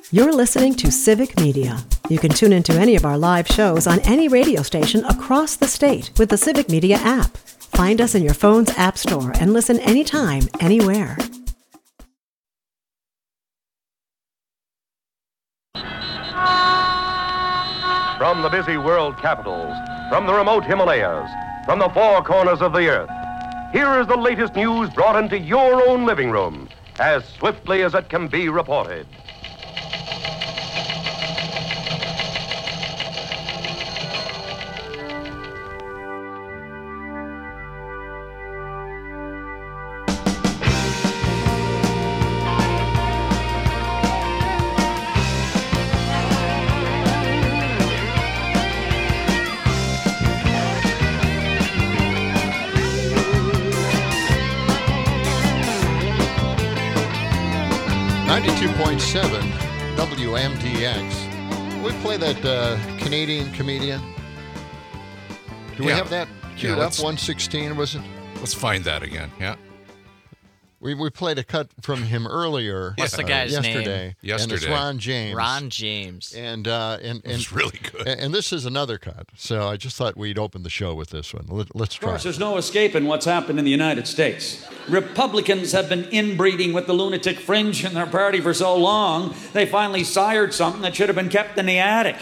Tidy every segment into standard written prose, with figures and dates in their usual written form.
You're listening to Civic Media. You can tune into any of our live shows on any radio station across the state with the Civic Media app. Find us in your phone's app store and listen anytime, anywhere. From the busy world capitals, from the remote Himalayas, from the four corners of the earth, here is the latest news brought into your own living room as swiftly as it can be reported. WMDX. We play that Canadian comedian. Do we have that queued up? 116, was it? Let's find that again. Yeah. We played a cut from him earlier. What's the guy's name? Yesterday. And it's Ron James. Ron James. And it's really good. And this is another cut. So I just thought we'd open the show with this one. Let's try. Of course, there's no escaping what's happened in the United States. Republicans have been inbreeding with the lunatic fringe in their party for so long, they finally sired something that should have been kept in the attic.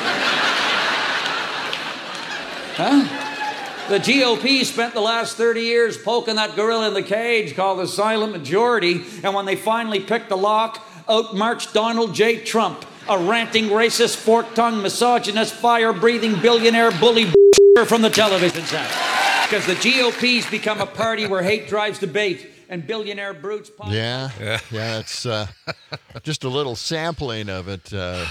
Huh? The GOP spent the last 30 years poking that gorilla in the cage called the silent majority, and when they finally picked the lock, out marched Donald J. Trump, a ranting, racist, fork-tongued, misogynist, fire-breathing billionaire bully from the television set. Because the GOP's become a party where hate drives debate and billionaire brutes... Yeah, it's just a little sampling of it.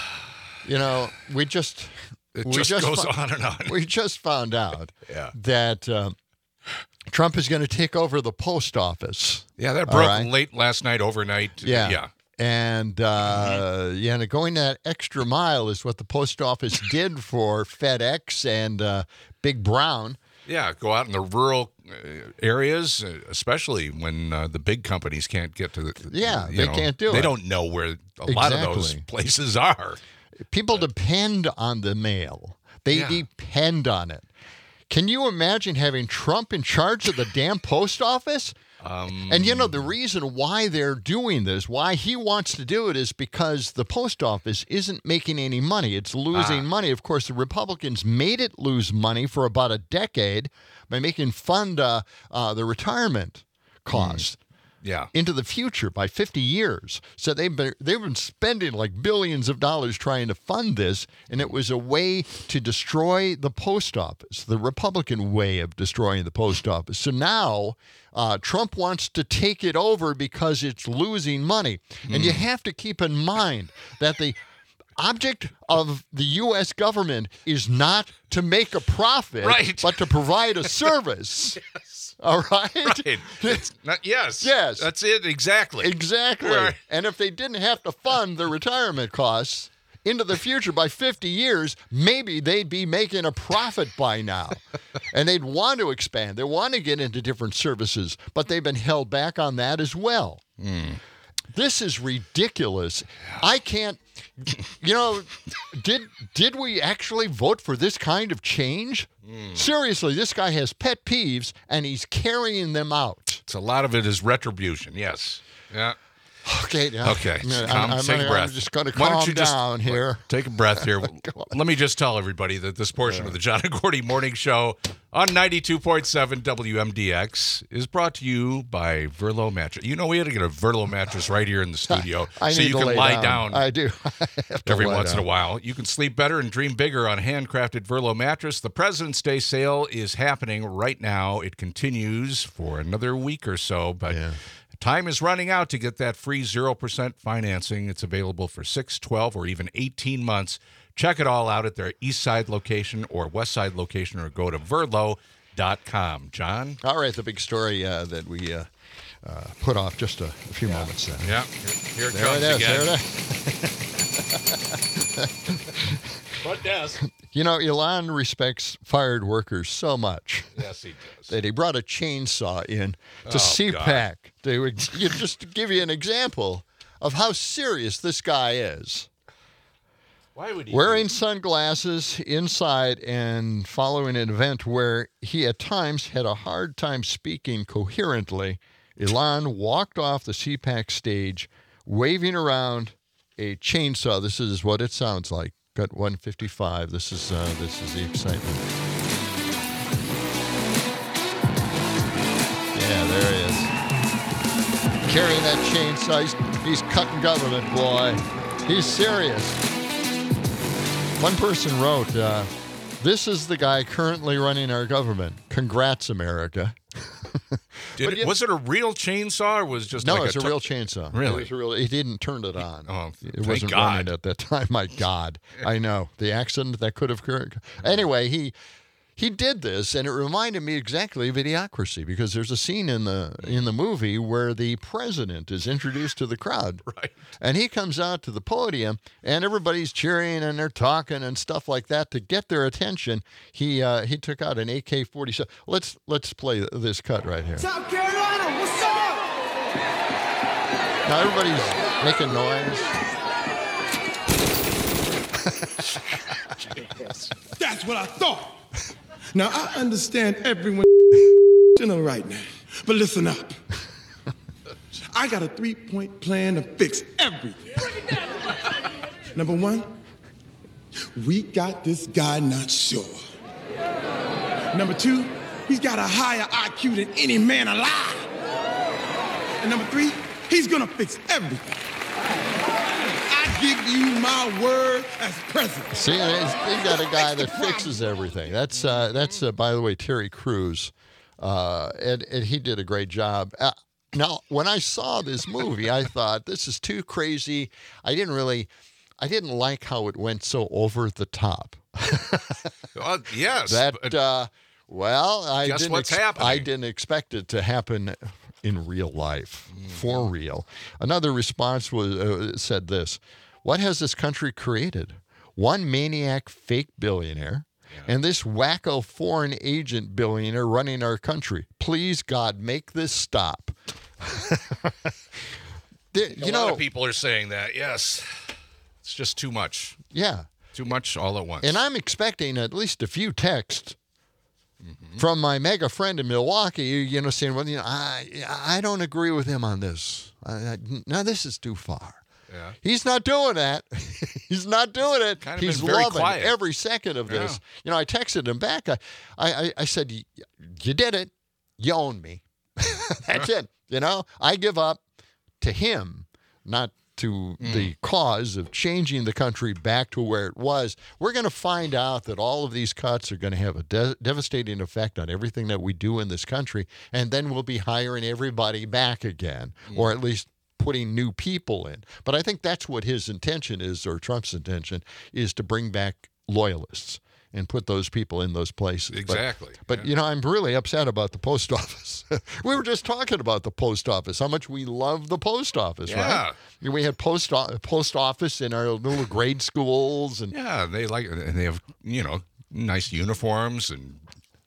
We just... It just goes on and on. We just found out that Trump is going to take over the post office. Yeah, that broke late last night, overnight. Yeah. And going that extra mile is what the post office did for FedEx and Big Brown. Yeah, go out in the rural areas, especially when the big companies can't get to the... they can't do it. They don't know where a lot of those places are. People depend on the mail. They depend on it. Can you imagine having Trump in charge of the damn post office? And the reason why they're doing this, why he wants to do it, is because the post office isn't making any money. It's losing money. Of course, the Republicans made it lose money for about a decade by making fund the retirement cost. Into the future by 50 years. So they've been spending like billions of dollars trying to fund this, and it was a way to destroy the post office, the Republican way of destroying the post office. So now Trump wants to take it over because it's losing money. And you have to keep in mind that the object of the U.S. government is not to make a profit, but to provide a service. All right? Right. Yes. That's it, exactly. Exactly. Right. And if they didn't have to fund the retirement costs into the future by 50 years, maybe they'd be making a profit by now. And they'd want to expand. They want to get into different services, but they've been held back on that as well. This is ridiculous. I can't... did we actually vote for this kind of change? Seriously, this guy has pet peeves, and he's carrying them out. A lot of it is retribution, yes. Yeah. Okay. Take a breath. I'm just going to calm down here. Take a breath here. Let me just tell everybody that this portion of the John and Gordy Morning Show on 92.7 WMDX is brought to you by Verlo Mattress. We had to get a Verlo mattress right here in the studio so you can lie down. I do. Every once in a while. You can sleep better and dream bigger on a handcrafted Verlo mattress. The President's Day sale is happening right now. It continues for another week or so, but... Time is running out to get that free 0% financing. It's available for 6, 12, or even 18 months. Check it all out at their East Side location or West Side location, or go to verlo.com. John? All right, the big story that we put off just a few moments then. Yeah, here it comes again. There it is. But yes. Elon respects fired workers so much. Yes, he does. That he brought a chainsaw in to CPAC. Just to give you an example of how serious this guy is. Why would he wearing sunglasses inside and following an event where he at times had a hard time speaking coherently, Elon walked off the CPAC stage waving around a chainsaw. This is what it sounds like. Cut 155. This is the excitement. Yeah, there he is. Carrying that chainsaw. He's cutting government, boy. He's serious. One person wrote, this is the guy currently running our government. Congrats, America. Was it a real chainsaw or was it just no, like it's a real chainsaw. Really? He didn't turn it on. Oh, it wasn't running at that time. My God. I know. The accident that could have occurred. Anyway, he did this, and it reminded me exactly of Idiocracy, because there's a scene in the movie where the president is introduced to the crowd. Right. And he comes out to the podium, and everybody's cheering, and they're talking and stuff like that to get their attention. He took out an AK-47. Let's play this cut right here. South Carolina, what's up? Now everybody's making noise. That's what I thought. Now, I understand everyone right now, but listen up. I got a 3-point plan to fix everything. Number one, we got this guy not sure. Number two, he's got a higher IQ than any man alive. And number three, he's gonna fix everything. I give you my word as president. See, he's got a guy that fixes everything. That's by the way, Terry Crews, and he did a great job. Now, when I saw this movie, I thought, this is too crazy. I didn't like how it went so over the top. Yes. Guess what's happening? I didn't expect it to happen in real life, for real. Another response was said this: what has this country created? One maniac fake billionaire and this wacko foreign agent billionaire running our country. Please, God, make this stop. A lot of people are saying that, yes. It's just too much. Yeah. Too much all at once. And I'm expecting at least a few texts from my mega friend in Milwaukee, saying, well, I don't agree with him on this. Now, this is too far. Yeah. He's not doing that. He's not doing it. Kind of He's been very loving quiet. every second of this. I texted him back. I said, you did it. You own me. That's it. I give up to him, not to the cause of changing the country back to where it was. We're going to find out that all of these cuts are going to have a devastating effect on everything that we do in this country, and then we'll be hiring everybody back again, or at least putting new people in. But I think that's what his intention is, or Trump's intention, is to bring back loyalists and put those people in those places. Exactly. But I'm really upset about the post office. We were just talking about the post office, how much we love the post office, right? We had post office in our little grade schools. And they have, nice uniforms and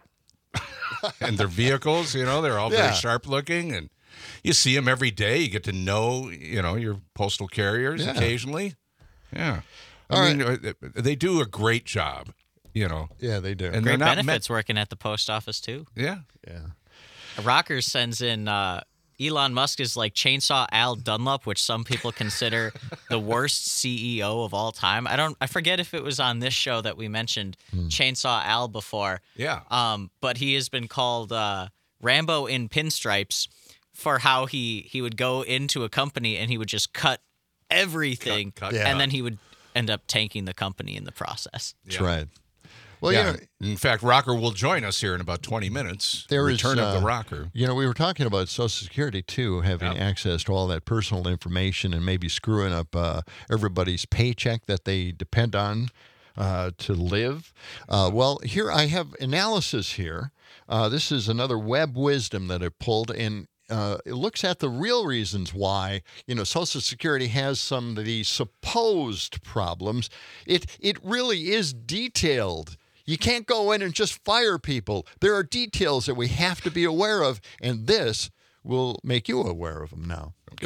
and their vehicles, they're all very sharp looking, and you see them every day. You get to know, your postal carriers occasionally. Yeah. I mean, they do a great job. Yeah, they do. And great benefits working at the post office, too. Yeah. Rocker sends in Elon Musk is like Chainsaw Al Dunlop, which some people consider the worst CEO of all time. I forget if it was on this show that we mentioned Chainsaw Al before. Yeah. But he has been called Rambo in pinstripes for how he would go into a company and he would just cut everything, and then he would end up tanking the company in the process. That's right. Well, in fact, Rocker will join us here in about 20 minutes. Return of the Rocker. We were talking about Social Security, too, having access to all that personal information and maybe screwing up everybody's paycheck that they depend on to live. Well, here I have analysis here. This is another web wisdom that I pulled, and it looks at the real reasons why, Social Security has some of these supposed problems. It really is detailed. You can't go in and just fire people. There are details that we have to be aware of, and this will make you aware of them now. Okay. Go ahead.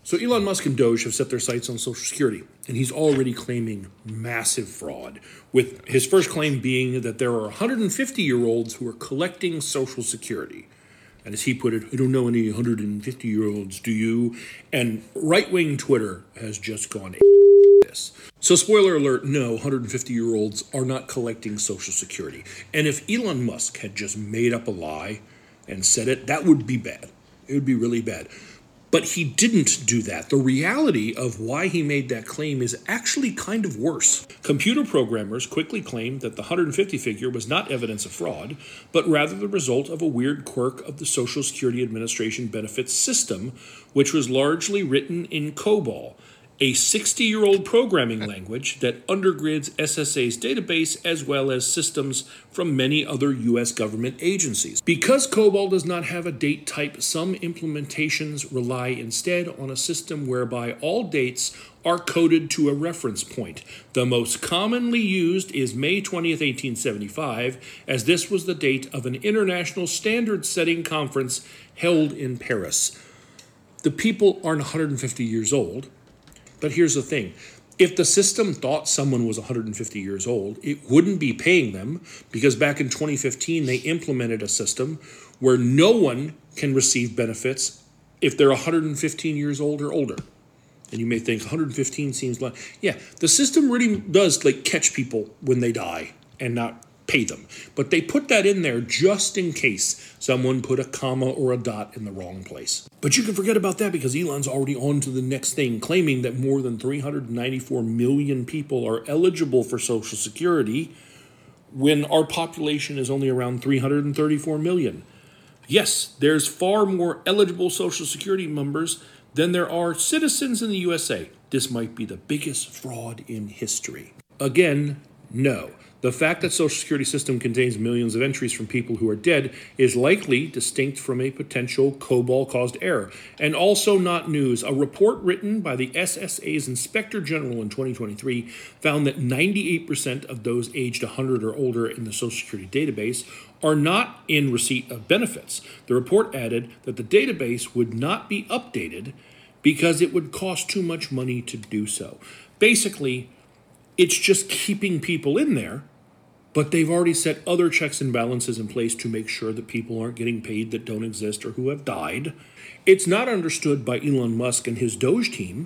So Elon Musk and Doge have set their sights on Social Security, and he's already claiming massive fraud, with his first claim being that there are 150-year-olds who are collecting Social Security. And as he put it, I don't know any 150-year-olds, do you? And right-wing Twitter has just gone this. So spoiler alert, no, 150-year-olds are not collecting Social Security. And if Elon Musk had just made up a lie and said it, that would be bad. It would be really bad. But he didn't do that. The reality of why he made that claim is actually kind of worse. Computer programmers quickly claimed that the 150 figure was not evidence of fraud, but rather the result of a weird quirk of the Social Security Administration benefits system, which was largely written in COBOL, a 60-year-old programming language that undergrids SSA's database as well as systems from many other U.S. government agencies. Because COBOL does not have a date type, some implementations rely instead on a system whereby all dates are coded to a reference point. The most commonly used is May 20th, 1875, as this was the date of an international standard-setting conference held in Paris. The people aren't 150 years old. But here's the thing. If the system thought someone was 150 years old, it wouldn't be paying them, because back in 2015, they implemented a system where no one can receive benefits if they're 115 years old or older. And you may think 115 seems like, yeah, the system really does catch people when they die and not pay them. But they put that in there just in case someone put a comma or a dot in the wrong place. But you can forget about that, because Elon's already on to the next thing, claiming that more than 394 million people are eligible for Social Security when our population is only around 334 million. Yes, there's far more eligible Social Security members than there are citizens in the USA. This might be the biggest fraud in history. Again, no. The fact that Social Security system contains millions of entries from people who are dead is likely distinct from a potential COBOL-caused error, and also not news. A report written by the SSA's Inspector General in 2023 found that 98% of those aged 100 or older in the Social Security database are not in receipt of benefits. The report added that the database would not be updated because it would cost too much money to do so. Basically, it's just keeping people in there, but they've already set other checks and balances in place to make sure that people aren't getting paid that don't exist or who have died. It's not understood by Elon Musk and his Doge team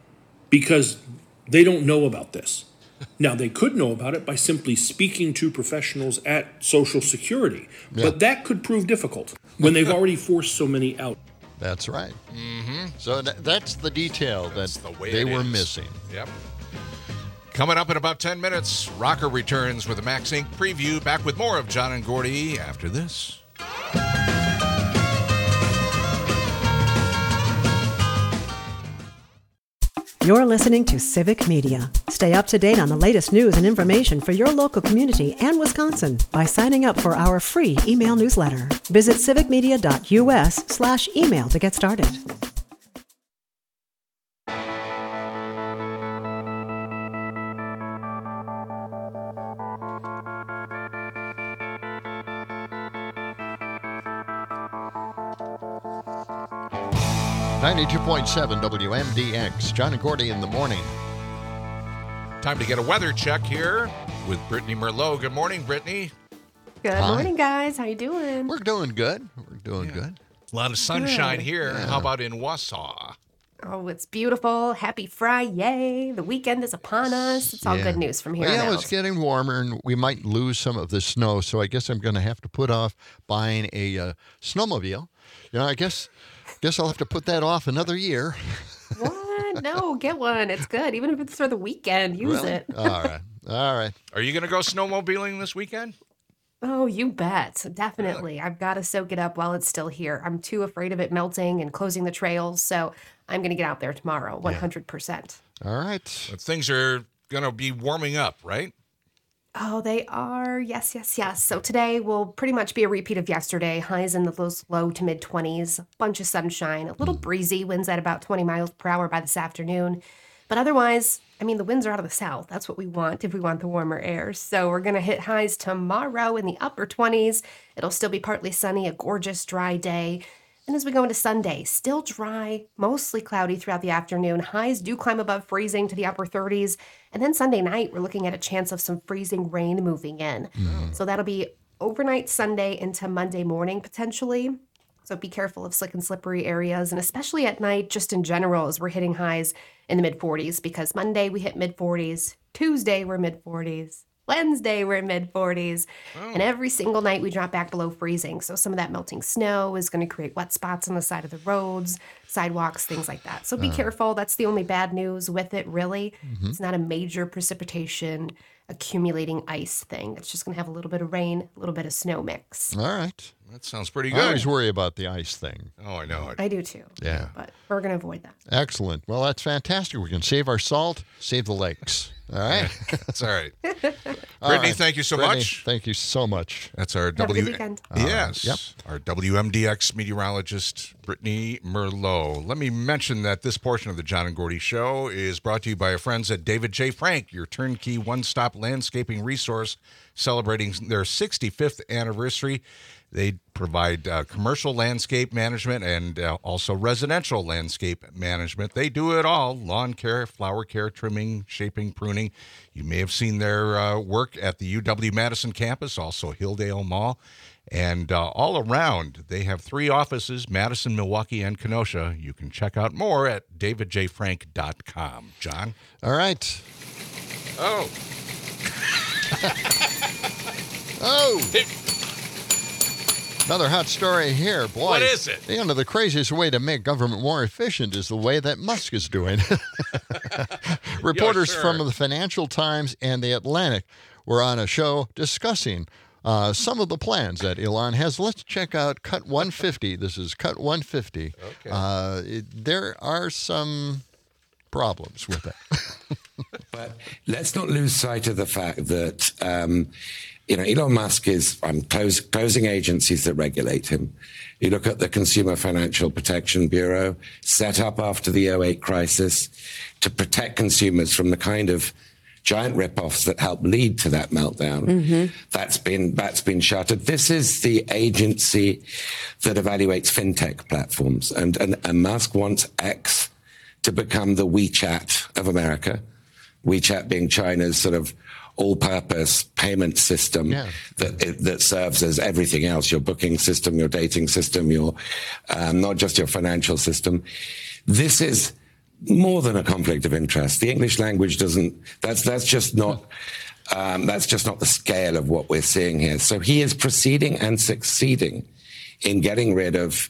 because they don't know about this. Now, they could know about it by simply speaking to professionals at Social Security, but that could prove difficult when they've already forced so many out. That's right. Mm-hmm. So that's the detail that they were missing. Yep. Coming up in about 10 minutes, Rocker returns with a Max Inc. preview. Back with more of John and Gordy after this. You're listening to Civic Media. Stay up to date on the latest news and information for your local community and Wisconsin by signing up for our free email newsletter. Visit civicmedia.us/email to get started. .7 WMDX. John and Gordy in the morning. Time to get a weather check here with Brittany Merlot. Good morning, Brittany. Good morning, guys. How you doing? We're doing good. Good. A lot of sunshine here. Yeah. How about in Wausau? Oh, it's beautiful. Happy Friday. The weekend is upon us. It's all good news from here on out. It's getting warmer, and we might lose some of the snow, so I guess I'm going to have to put off buying a snowmobile. I guess I'll have to put that off another year. What? No, get one. It's good. Even if it's for the weekend, use it. All right. Are you going to go snowmobiling this weekend? Oh, you bet. Definitely. I've got to soak it up while it's still here. I'm too afraid of it melting and closing the trails, so I'm going to get out there tomorrow, 100%. All right. But things are going to be warming up, right? Oh, they are. Yes. So today will pretty much be a repeat of yesterday. Highs in those low to mid 20s, bunch of sunshine, a little breezy, winds at about 20 miles per hour by this afternoon. But otherwise, the winds are out of the south. That's what we want if we want the warmer air. So we're going to hit highs tomorrow in the upper 20s. It'll still be partly sunny, a gorgeous dry day. And as we go into Sunday, still dry, mostly cloudy throughout the afternoon. Highs do climb above freezing to the upper 30s. And then Sunday night, we're looking at a chance of some freezing rain moving in. So that'll be overnight Sunday into Monday morning potentially. So be careful of slick and slippery areas, and especially at night, just in general, as we're hitting highs in the mid-40s, because Monday we hit mid-40s, Tuesday we're mid-40s, Wednesday we're mid-40s, and every single night we drop back below freezing. So some of that melting snow is going to create wet spots on the side of the roads, sidewalks, things like that. So be careful. That's the only bad news with it, really. It's not a major precipitation accumulating ice thing. It's just going to have a little bit of rain, a little bit of snow mix. All right. That sounds pretty good. I always worry about the ice thing. Oh, I know it. I do too. Yeah. But we're going to avoid that. Excellent. Well, that's fantastic. We can save our salt, save the lakes. All right. That's all right. Brittany, thank you so much. Thank you so much. That's our Have a good weekend. Yes. Yep. Our WMDX meteorologist, Brittany Merlot. Let me mention that this portion of the John and Gordy Show is brought to you by our friends at David J. Frank, your turnkey one-stop landscaping resource, celebrating their 65th anniversary. They provide commercial landscape management and also residential landscape management. They do it all: lawn care, flower care, trimming, shaping, pruning. You may have seen their work at the UW-Madison campus, also Hilldale Mall. And all around, they have 3 offices, Madison, Milwaukee, and Kenosha. You can check out more at davidjfrank.com. John? All right. Oh. Oh. Another hot story here. Boy, what is it? You know, the craziest way to make government more efficient is the way that Musk is doing. Reporters from the Financial Times and The Atlantic were on a show discussing some of the plans that Elon has. Let's check out Cut 150. This is Cut 150. Okay. There are some problems with it. But let's not lose sight of the fact that Elon Musk is closing agencies that regulate him. You look at the Consumer Financial Protection Bureau, set up after the 2008 crisis to protect consumers from the kind of giant ripoffs that helped lead to that meltdown. That's been shuttered. This is the agency that evaluates fintech platforms, and Musk wants X to become the WeChat of America. WeChat being China's sort of all-purpose payment system that serves as everything else: your booking system, your dating system, your not just your financial system. This is more than a conflict of interest. The English language doesn't. That's just not. That's just not the scale of what we're seeing here. So he is proceeding and succeeding in getting rid of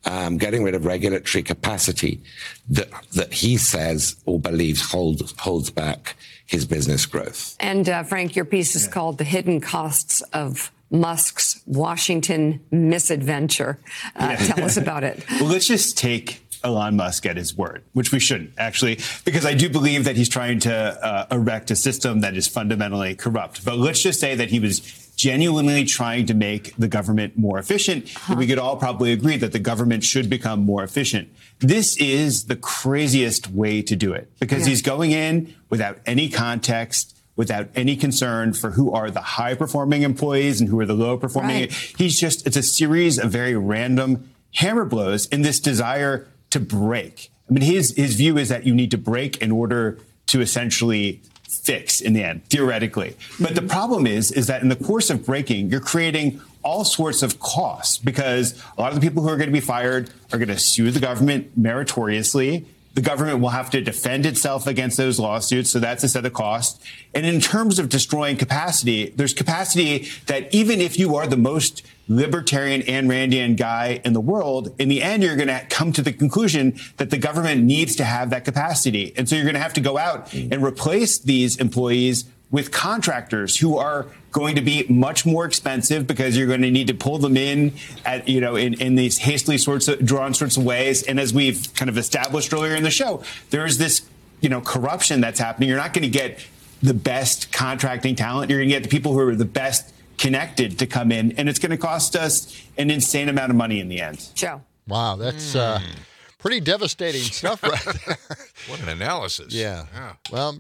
regulatory capacity that he says or believes holds back his business growth. And Frank, your piece is called "The Hidden Costs of Musk's Washington Misadventure." Tell us about it. Well, let's just take Elon Musk at his word, which we shouldn't, actually, because I do believe that he's trying to erect a system that is fundamentally corrupt. But let's just say that he was genuinely trying to make the government more efficient. We could all probably agree that the government should become more efficient. This is the craziest way to do it, because he's going in without any context, without any concern for who are the high-performing employees and who are the low-performing. It's a series of very random hammer blows in this desire to break. I mean, his view is that you need to break in order to essentially fix in the end, theoretically. But the problem is that in the course of breaking, you're creating all sorts of costs, because a lot of the people who are going to be fired are going to sue the government meritoriously. The government will have to defend itself against those lawsuits, so that's a set of costs. And in terms of destroying capacity, there's capacity that even if you are the most libertarian Ayn Randian guy in the world, in the end, you're going to come to the conclusion that the government needs to have that capacity. And so you're going to have to go out and replace these employees with contractors who are going to be much more expensive, because you're going to need to pull them in at, in these hastily drawn sorts of ways. And as we've kind of established earlier in the show, there's this, corruption that's happening. You're not going to get the best contracting talent. You're going to get the people who are the best connected to come in, and it's going to cost us an insane amount of money in the end. Joe. Wow, that's pretty devastating stuff right there. What an analysis. Yeah. Well,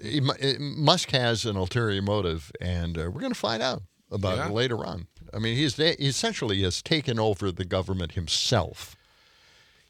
Musk has an ulterior motive, and we're going to find out about it later on. I mean, he essentially has taken over the government himself.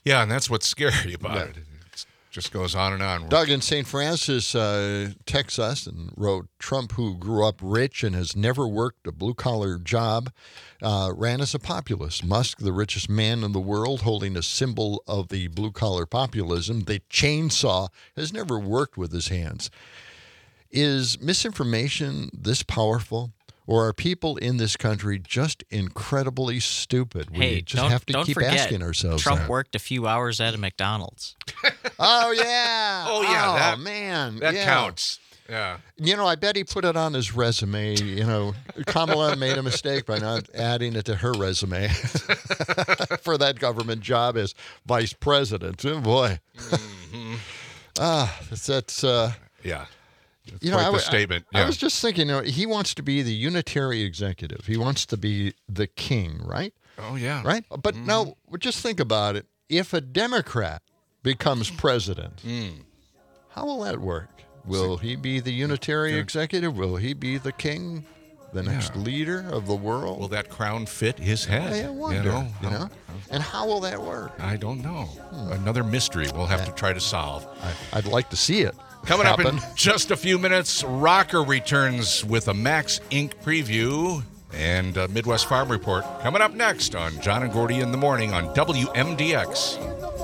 Yeah, and that's what's scary about it. It just goes on and on. Doug in St. Francis texts us and wrote, Trump, who grew up rich and has never worked a blue-collar job, ran as a populist. Musk, the richest man in the world, holding a symbol of the blue-collar populism, the chainsaw, has never worked with his hands. Is misinformation this powerful? Or are people in this country just incredibly stupid? Hey, We just have to keep forget, asking ourselves Trump that. worked a few hours at a McDonald's. Oh, yeah. Oh, yeah. Man. That yeah. counts. Yeah. I bet he put it on his resume. Kamala made a mistake by not adding it to her resume for that government job as vice president. Oh, boy. Mm-hmm. That's yeah. I was just thinking, he wants to be the unitary executive. He wants to be the king, right? Oh, yeah. Right? But now, just think about it. If a Democrat becomes president, how will that work? Will he be the unitary executive? Will he be the king, the next leader of the world? Will that crown fit his head? I wonder, And how will that work? I don't know. Another mystery we'll have to try to solve. I'd like to see it. Coming up in just a few minutes, Rocker returns with a Max Inc. preview and a Midwest Farm Report. Coming up next on John and Gordy in the Morning on WMDX.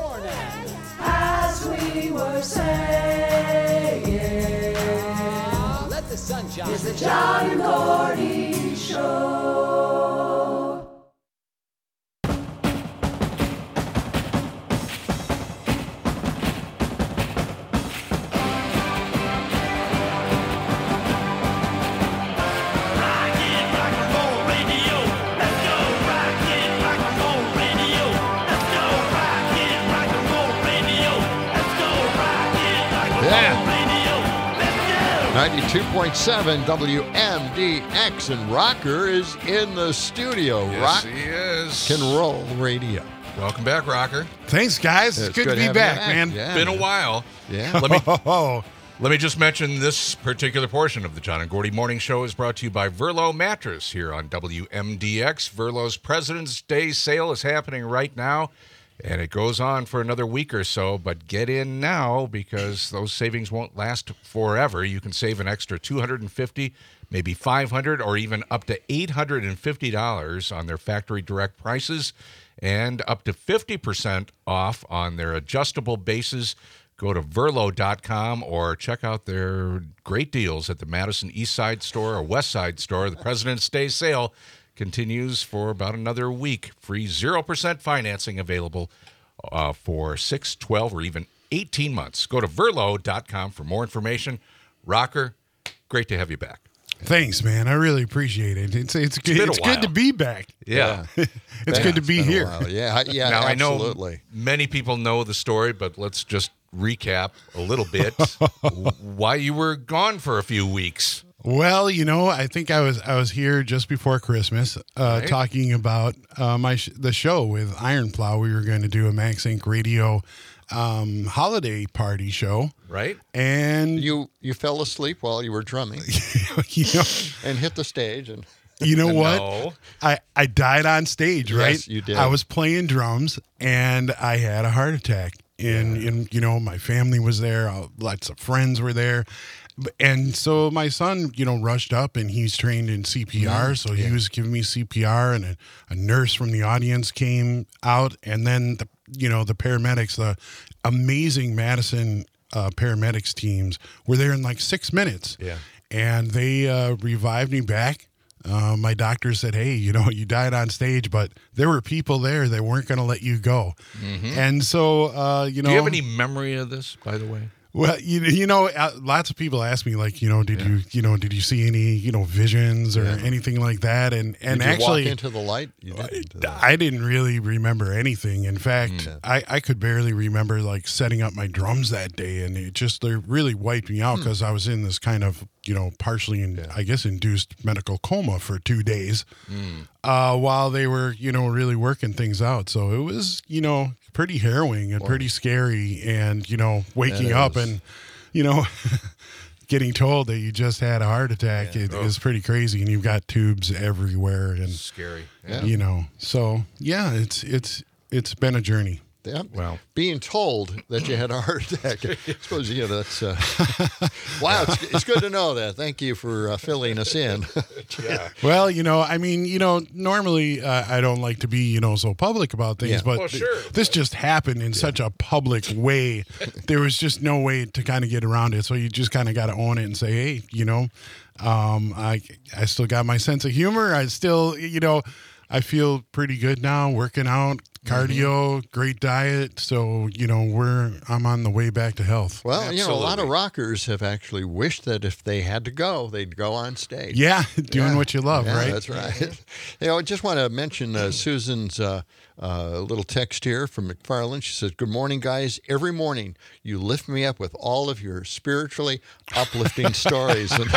As we were saying, let the sun shine. It's the John and Gordy Show. Yeah. 92.7 WMDX, and Rocker is in the studio. Yes, he is. Can roll radio. Welcome back, Rocker. Thanks, guys. It's good to be back, man. Yeah, Been a while. Yeah. Let me just mention this particular portion of the John and Gordy Morning Show is brought to you by Verlo Mattress here on WMDX. Verlo's President's Day sale is happening right now, and it goes on for another week or so, but get in now because those savings won't last forever. You can save an extra $250, maybe $500, or even up to $850 on their factory direct prices and up to 50% off on their adjustable bases. Go to Verlo.com or check out their great deals at the Madison East Side store or West Side store. The President's Day sale continues for about another week. Free 0% financing available for 6, 12, or even 18 months. Go to Verlo.com for more information. Rocker, great to have you back. Thanks, man. I really appreciate it. It's good to be back. Yeah. It's good to be here. Yeah, now, absolutely. I know many people know the story, but let's just recap a little bit why you were gone for a few weeks. Well, I think I was here just before Christmas talking about the show with Iron Plow. We were going to do a Max Inc. radio holiday party show. Right. And you fell asleep while you were drumming. And hit the stage. And you know what? No. I died on stage, right? Yes, you did. I was playing drums and I had a heart attack. And my family was there. Lots of friends were there. And so my son, rushed up, and he's trained in CPR. So he was giving me CPR, and a nurse from the audience came out. And then, the paramedics, the amazing Madison paramedics teams were there in like 6 minutes. Yeah. And they revived me back. My doctor said, hey, you died on stage, but there were people there that weren't going to let you go. Mm-hmm. And so, Do you have any memory of this, by the way? Well, lots of people ask me, like, did you see any, visions or anything like that? And did you actually, walk into the light? I didn't really remember anything. In fact, I could barely remember like setting up my drums that day, and they really wiped me out because I was in this kind of partially induced medical coma for 2 days while they were really working things out. So it was pretty harrowing and pretty scary, and waking up and getting told that you just had a heart attack is pretty crazy, and you've got tubes everywhere and scary. So it's been a journey. Well, being told that you had a heart attack, I suppose, that's... wow, it's good to know that. Thank you for filling us in. Yeah. Well, normally I don't like to be, so public about things, but this just happened in such a public way. There was just no way to kind of get around it. So you just kind of got to own it and say, hey, I still got my sense of humor. I still, I feel pretty good now, working out, cardio, great diet. So, I'm on the way back to health. Well, a lot of rockers have actually wished that if they had to go, they'd go on stage. Yeah, doing what you love, right? That's right. I just want to mention Susan's little text here from McFarland. She says, "Good morning, guys. Every morning you lift me up with all of your spiritually uplifting stories." And,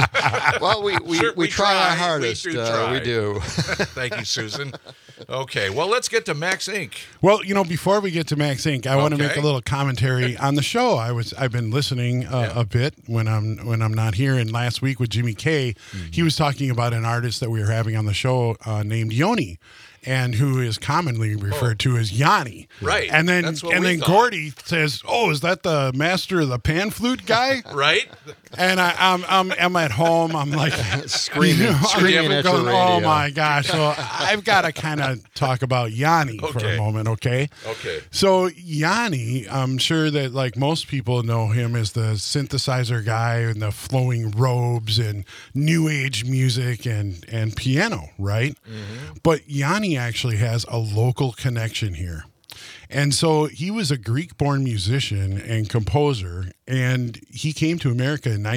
well, we try our hardest. We do. Thank you, Susan. Okay, well, let's get to Max Inc. Well, before we get to Max Inc., I want to make a little commentary on the show. I've been listening a bit when I'm not here. And last week with Jimmy K, he was talking about an artist that we were having on the show named Yoni, and who is commonly referred to as Yanni. Right. And then Gordy says, "Oh, is that the master of the pan flute guy?" Right. And I'm at home. I'm like screaming at going, the radio. "Oh my gosh!" So I've got to kind of talk about Yanni for a moment, okay? Okay. So Yanni, I'm sure that like most people know him as the synthesizer guy and the flowing robes and new age music and piano, right? Mm-hmm. But Yanni actually has a local connection here. And so he was a Greek-born musician and composer, and he came to America in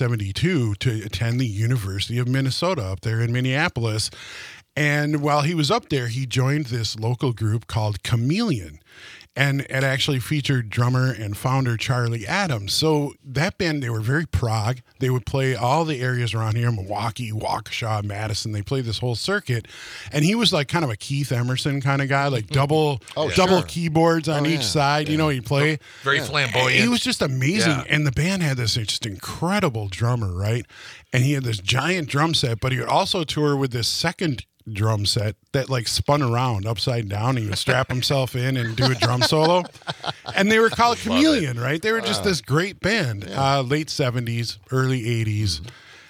1972 to attend the University of Minnesota up there in Minneapolis. And while he was up there, he joined this local group called Chameleon. And it actually featured drummer and founder Charlie Adams. So that band, they were very prog. They would play all the areas around here, Milwaukee, Waukesha, Madison. They played this whole circuit. And he was like kind of a Keith Emerson kind of guy, like double keyboards on each side. He'd play. Very flamboyant. He was just amazing. Yeah. And the band had this just incredible drummer, right? And he had this giant drum set, but he would also tour with this second drum set that like spun around upside down. He would strap himself in and do a drum solo. And they were called Chameleon, right? They were just this great band, late 70s, early 80s.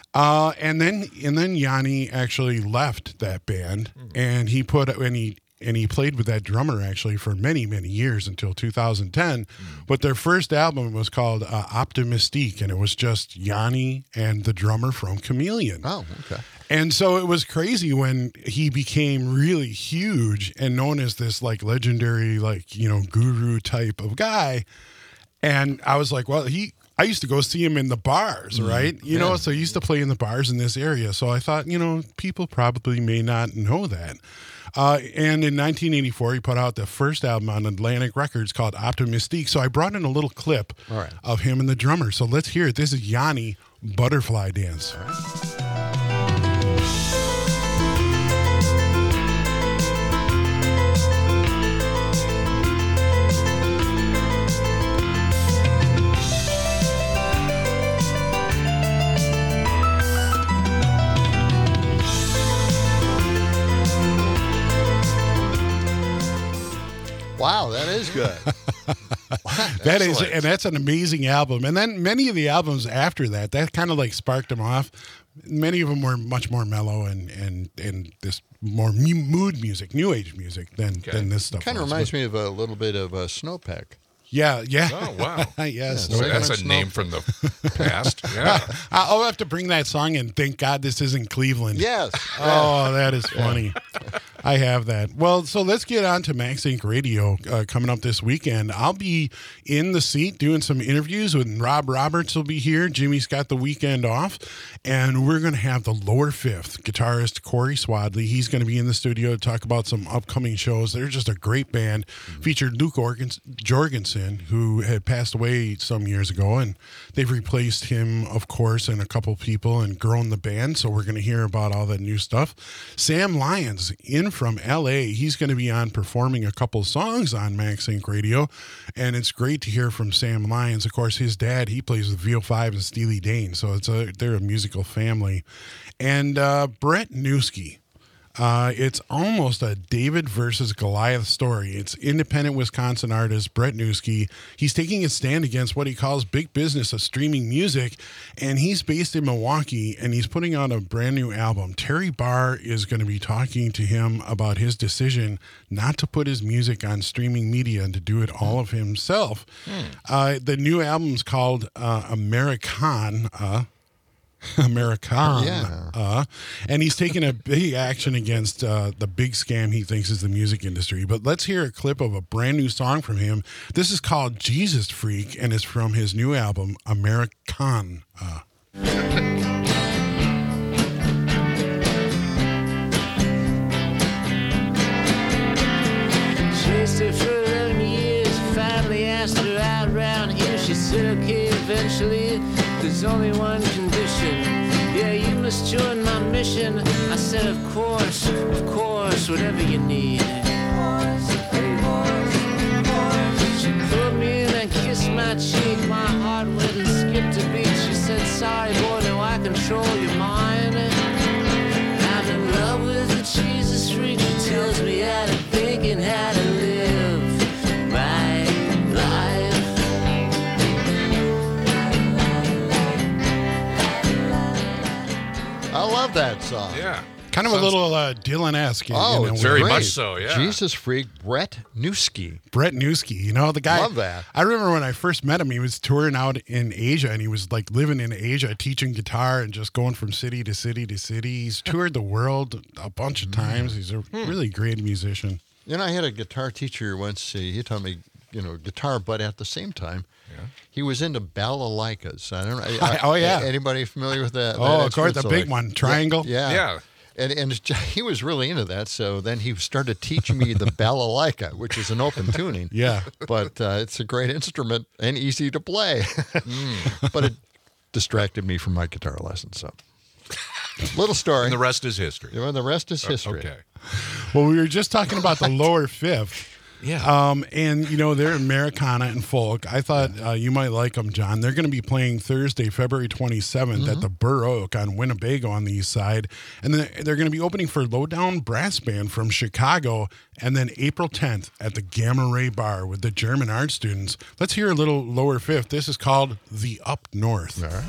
And then Yanni actually left that band, and he played with that drummer actually for many, many years until 2010. But their first album was called Optimistique, and it was just Yanni and the drummer from Chameleon. Oh, okay. And so it was crazy when he became really huge and known as this like legendary, guru type of guy. And I was like, well, I used to go see him in the bars, right? So he used to play in the bars in this area. So I thought, people probably may not know that. And in 1984, he put out the first album on Atlantic Records called Optimistique. So I brought in a little clip of him and the drummer. So let's hear it. This is Yanni, Butterfly Dance. Wow, that is good. That is, and that's an amazing album. And then many of the albums after that kind of like sparked him off. Many of them were much more mellow and this more mood music, new age music than this stuff. Kind of reminds me of a little bit of Snowpeck. Yeah. Oh, wow. Yes. That's a name from the past. Yeah. I'll have to bring that song in. Thank God this isn't Cleveland. Yes. Oh, that is funny. I have that. Well, so let's get on to Max Inc. Radio coming up this weekend. I'll be in the seat doing some interviews with Rob Roberts will be here. Jimmy's got the weekend off. And we're going to have the Lower Fifth guitarist Corey Swadley. He's going to be in the studio to talk about some upcoming shows. They're just a great band. Featured Luke Jorgensen, who had passed away some years ago. And they've replaced him, of course, and a couple people and grown the band. So we're going to hear about all that new stuff. Sam Lyons in from L.A. He's going to be on performing a couple songs on Max Inc. Radio, and it's great to hear from Sam Lyons. Of course, his dad, he plays with VO5 and Steely Dan, so they're a musical family. And Brett Newski, It's almost a David versus Goliath story. It's independent Wisconsin artist Brett Newski. He's taking a stand against what he calls big business of streaming music, and he's based in Milwaukee, and he's putting out a brand new album. Terry Barr is going to be talking to him about his decision not to put his music on streaming media and to do it all of himself. The new album's called Americana, and he's taking a big action against the big scam he thinks is the music industry. But let's hear a clip of a brand new song from him. This is called Jesus Freak, and it's from his new album, Americana. Chased her for 11 years, finally asked her out round here. She said, okay, eventually, there's only one condition. Yeah, you must join my mission. I said, of course, whatever you need. She pulled me in and kissed my cheek. My heart went and skipped a beat. She said, sorry, boy, no, I control your mind. I'm in love with the Jesus freak. She tells me how to think and how to live my life. I love that song. Yeah. Kind of a little Dylan-esque. It's very great. much so, yeah. Jesus Freak, Brett Newski. Brett Newski, you know, the guy. Love that. I remember when I first met him, he was touring out in Asia, and he was like living in Asia, teaching guitar and just going from city to city to city. He's toured the world a bunch of times. He's a really great musician. You know, I had a guitar teacher once. He taught me, guitar, but at the same time, he was into balalaikas. I don't know. Oh, yeah. Anybody familiar with that? Oh, that of course, the big one, triangle. Yeah. And he was really into that, so then he started teaching me the balalaika, which is an open tuning. Yeah. But it's a great instrument and easy to play. But it distracted me from my guitar lesson, so. Little story. And the rest is history. Well, the rest is history. Okay. Well, we were just talking about the lower fifth. Yeah. And, they're Americana and folk. I thought you might like them, John. They're going to be playing Thursday, February 27th at the Burr Oak on Winnebago on the east side. And then they're going to be opening for Lowdown Brass Band from Chicago. And then April 10th at the Gamma Ray Bar with the German art students. Let's hear a little lower fifth. This is called The Up North. All right.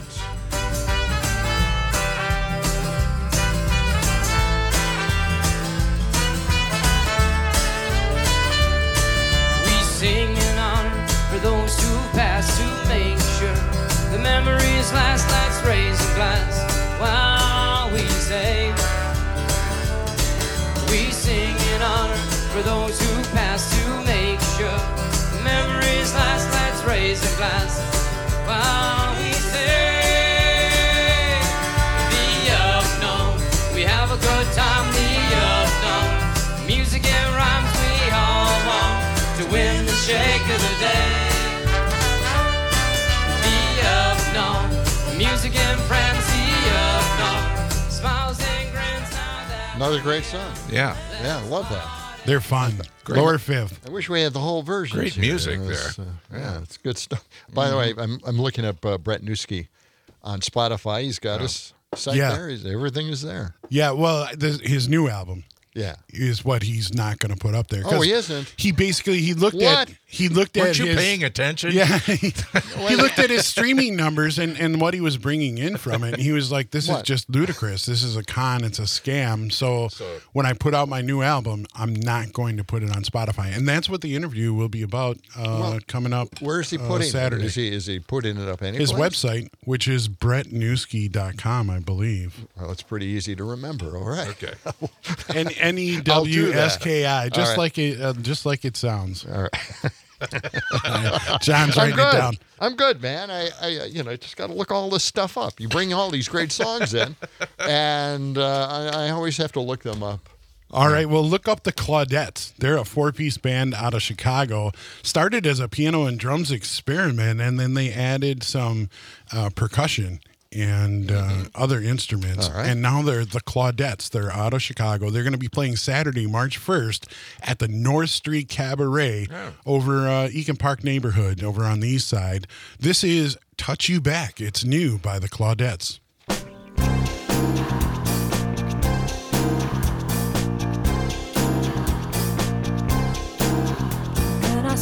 Sing in honor for those who passed to make sure the memories last. Let's raise a glass while we say we sing in honor for those who passed to make sure the memories last. Let's raise a glass while we say the up north. We have a good time. The up north. Music and rhymes we all want to win the shake of the day. The up north, music and friends. The up north, smiles and grins. Now that Another great song. Yeah. Yeah, love that. They're fun. Great. Lower fifth. I wish we had the whole version. Great music Yeah, it's good stuff. By the way, I'm looking up Brett Newski on Spotify. He's got his site there. Everything is there. Yeah, well, his new album. Yeah, is what he's not going to put up there. Oh, he isn't. He basically looked What? at Weren't you his, paying attention? Yeah, he looked at his streaming numbers and what he was bringing in from it. And he was like, "This is just ludicrous. This is a con. It's a scam." So when I put out my new album, I'm not going to put it on Spotify. And that's what the interview will be about coming up. Where is he putting Saturday? it? Is he putting it up anywhere? His website, which is brettnewski.com, I believe. Well, it's pretty easy to remember. All right. Okay. And NEWSKI, just like it sounds. All right. John's writing it down. I'm good, man. I just got to look all this stuff up. You bring all these great songs in, and I always have to look them up. All right, well, look up the Claudettes. They're a 4-piece band out of Chicago. Started as a piano and drums experiment, and then they added some percussion and other instruments. All right. And now they're the Claudettes. They're out of Chicago. They're going to be playing Saturday, March 1st at the North Street Cabaret over Eakin Park neighborhood over on the east side. This is Touch You Back. It's new by the Claudettes.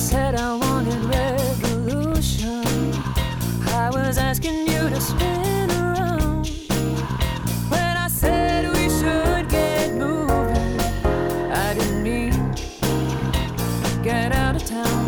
said I wanted revolution. I was asking you to spin around. When I said we should get moving, I didn't mean get out of town.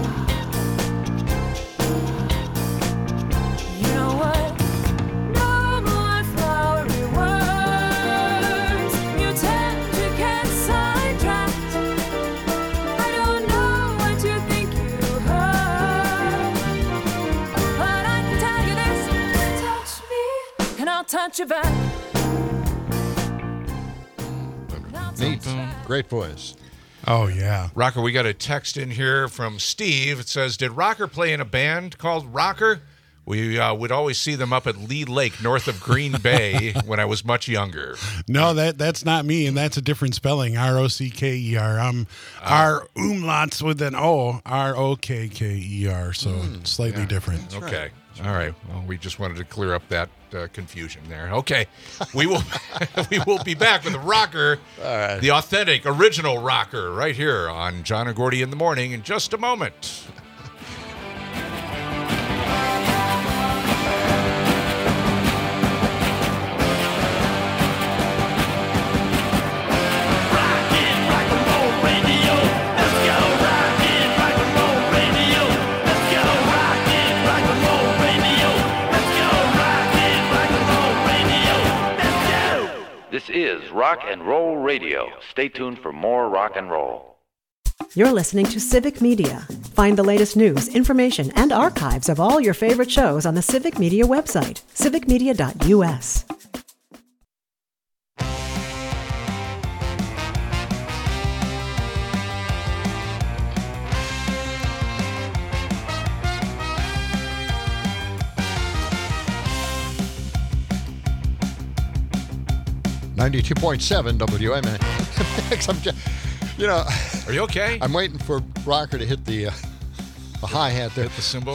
You know what? No more flowery words. You tend to get sidetracked. I don't know what you think you heard, but I can tell you this: touch me, and I'll touch you back. Neat. Great voice. Oh, yeah. Rocker, we got a text in here from Steve. It says, did Rocker play in a band called Rocker? We would always see them up at Lee Lake, north of Green Bay, when I was much younger. No, that's not me, and that's a different spelling, R-O-C-K-E-R. I'm R umlauts with an O, R-O-K-K-E-R, so slightly different. Okay. All right. Well, we just wanted to clear up that confusion there. Okay. We will be back with the Rocker, the authentic, original Rocker, right here on John and Gordy in the Morning in just a moment. This is Rock and Roll Radio. Stay tuned for more rock and roll. You're listening to Civic Media. Find the latest news, information, and archives of all your favorite shows on the Civic Media website, civicmedia.us. .7 WMX. Are you okay? I'm waiting for Rocker to hit the hi-hat there. Hit the cymbal?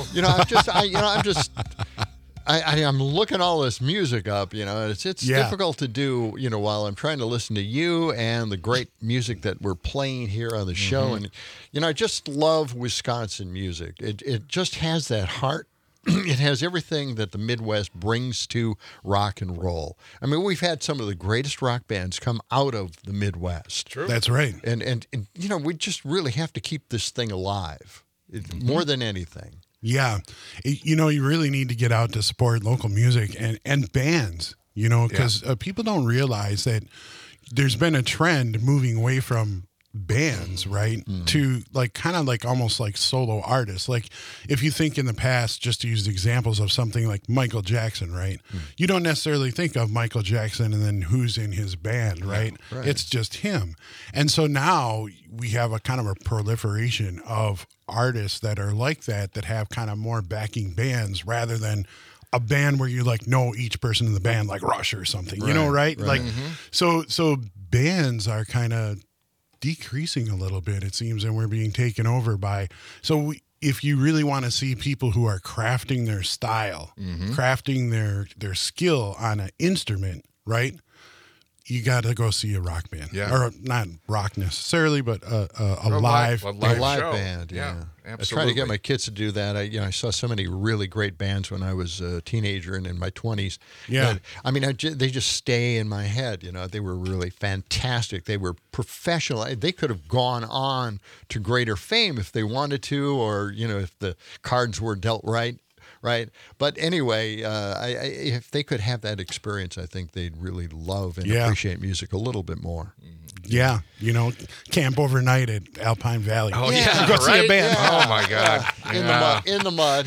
I'm looking all this music up, it's Yeah. difficult to do, while I'm trying to listen to you and the great music that we're playing here on the show. And, I just love Wisconsin music. It just has that heart. It has everything that the Midwest brings to rock and roll. I mean, we've had some of the greatest rock bands come out of the Midwest. True. That's right. And we just really have to keep this thing alive, more than anything. Yeah. You really need to get out to support local music and bands, because people don't realize that there's been a trend moving away from bands, right? To almost like solo artists. Like if you think in the past, just to use examples of something like Michael Jackson, right? You don't necessarily think of Michael Jackson and then who's in his band, right? Right. It's just him. And so now we have a kind of a proliferation of artists that are like that have kind of more backing bands rather than a band where you know each person in the band, like Rush or something, right? Like, so bands are kind of decreasing a little bit, it seems, and we're being taken over by. So if you really want to see people who are crafting their style, crafting their skill on an instrument, right? You got to go see a rock band, or not rock necessarily, but a live band. Yeah, I try to get my kids to do that. I saw so many really great bands when I was a teenager and in my 20s. Yeah, they just stay in my head. They were really fantastic. They were professional. They could have gone on to greater fame if they wanted to, or if the cards were dealt right. Right. But anyway, if they could have that experience, I think they'd really love and appreciate music a little bit more. Yeah. Camp overnight at Alpine Valley. Oh, yeah. Go see a band. Yeah. Oh, my God. In the mud.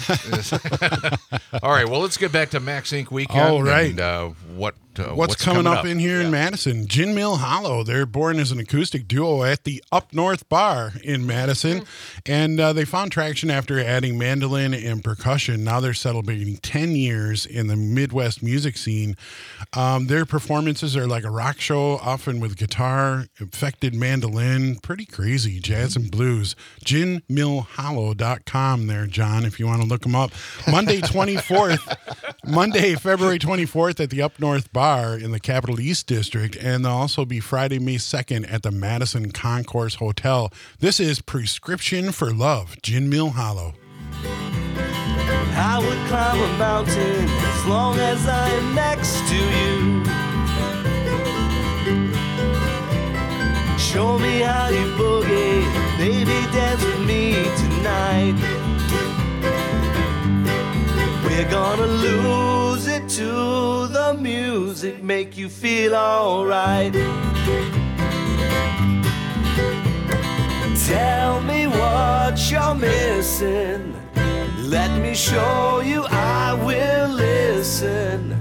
All right. Well, let's get back to Max Inc. Weekend. All right. And what's coming up in here in Madison? Gin Mill Hollow. They're born as an acoustic duo at the Up North Bar in Madison. And they found traction after adding mandolin and percussion. Now they're celebrating 10 years in the Midwest music scene. Their performances are like a rock show, often with guitar, affected mandolin, pretty crazy, jazz and blues. GinMillHollow.com there, John, if you want to look them up. Monday, 24th Monday, February 24th at the Up North Bar in the Capital East District, and they'll also be Friday, May 2nd at the Madison Concourse Hotel. This is Prescription for Love, Gin Mill Hollow. I would climb a mountain as long as I am next to you. Show me how you boogie, baby, dance with me tonight. We're gonna lose it to the music, make you feel alright. Tell me what you're missing. Let me show you, I will listen.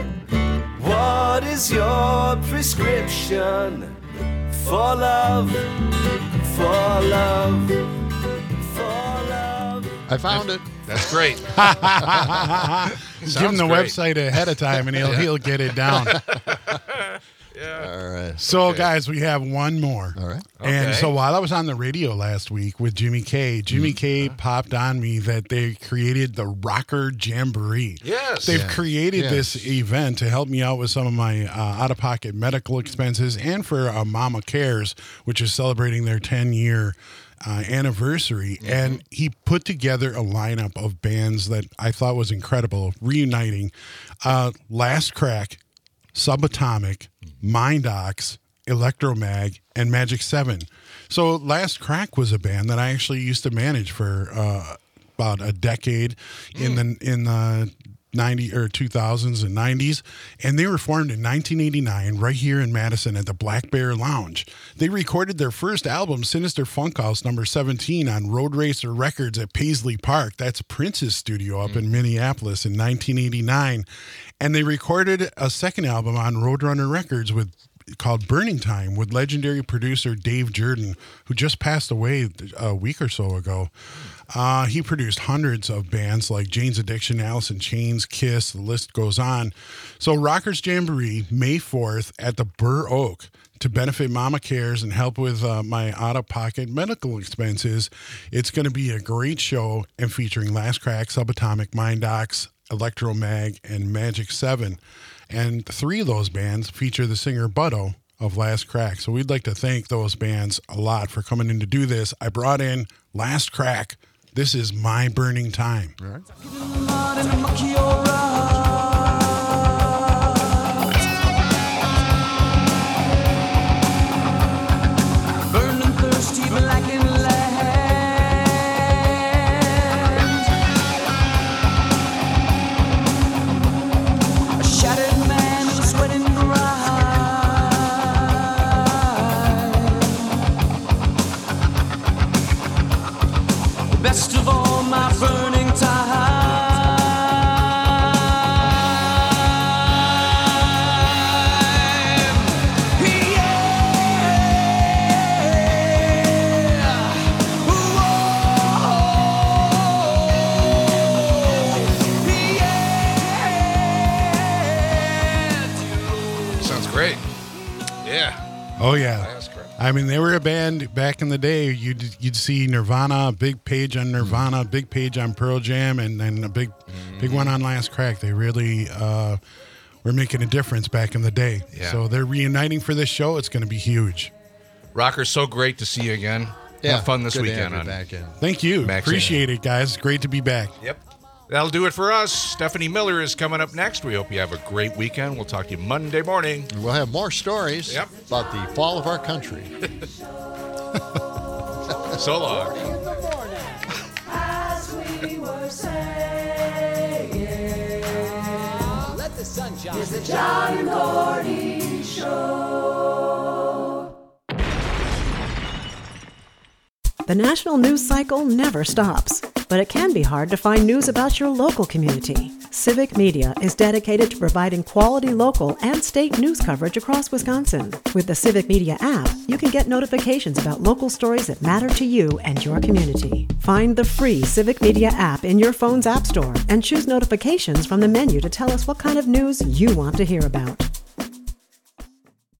What is your prescription for love, for love, for love? I found it. That's great. Give him the website ahead of time and he'll get it down. All right. So, guys, we have one more. All right. And Okay. so while I was on the radio last week with Jimmy K popped on me that they created the Rocker Jamboree. Yes. They've Yeah. created this event to help me out with some of my out-of-pocket medical expenses and for Mama Cares, which is celebrating their 10-year anniversary. And he put together a lineup of bands that I thought was incredible, reuniting Last Crack, Subatomic, Mindox, Electromag, and Magic 7. So Last Crack was a band that I actually used to manage for about a decade in the 90s or 2000s and 90s, and they were formed in 1989 right here in Madison at the Black Bear Lounge. They recorded their first album, Sinister Funkhouse number 17, on Road Racer Records at Paisley Park. That's Prince's studio up in Minneapolis in 1989. And they recorded a second album on Roadrunner Records called Burning Time with legendary producer Dave Jordan, who just passed away a week or so ago. He produced hundreds of bands like Jane's Addiction, Alice in Chains, Kiss, the list goes on. So Rockers Jamboree, May 4th at the Burr Oak to benefit Mama Cares and help with my out-of-pocket medical expenses. It's going to be a great show and featuring Last Crack, Subatomic, Mindox, Electromag, and Magic 7. And 3 of those bands feature the singer Butto of Last Crack. So we'd like to thank those bands a lot for coming in to do this. I brought in Last Crack. This is My Burning Time. All right. Burning thirsty, black in land. A shattered man who's sweating dry. Best of all, my burning time. Sounds great. Yeah. Oh, yeah. Last Crack. I mean, they were a band back in the day. You'd see Nirvana, a big page on Nirvana, a big page on Pearl Jam, and then a big one on Last Crack. They really were making a difference back in the day. Yeah. So they're reuniting for this show. It's going to be huge. Rocker, so great to see you again. Yeah, Have fun this good to weekend. have you On back in. Thank you. Max Appreciate it, guys. Great to be back. Yep. That'll do it for us. Stephanie Miller is coming up next. We hope you have a great weekend. We'll talk to you Monday morning. We'll have more stories about the fall of our country. So long. As we were saying, let the sun shine. It's the John and Gordy Show. The national news cycle never stops, but it can be hard to find news about your local community. Civic Media is dedicated to providing quality local and state news coverage across Wisconsin. With the Civic Media app, you can get notifications about local stories that matter to you and your community. Find the free Civic Media app in your phone's app store and choose notifications from the menu to tell us what kind of news you want to hear about.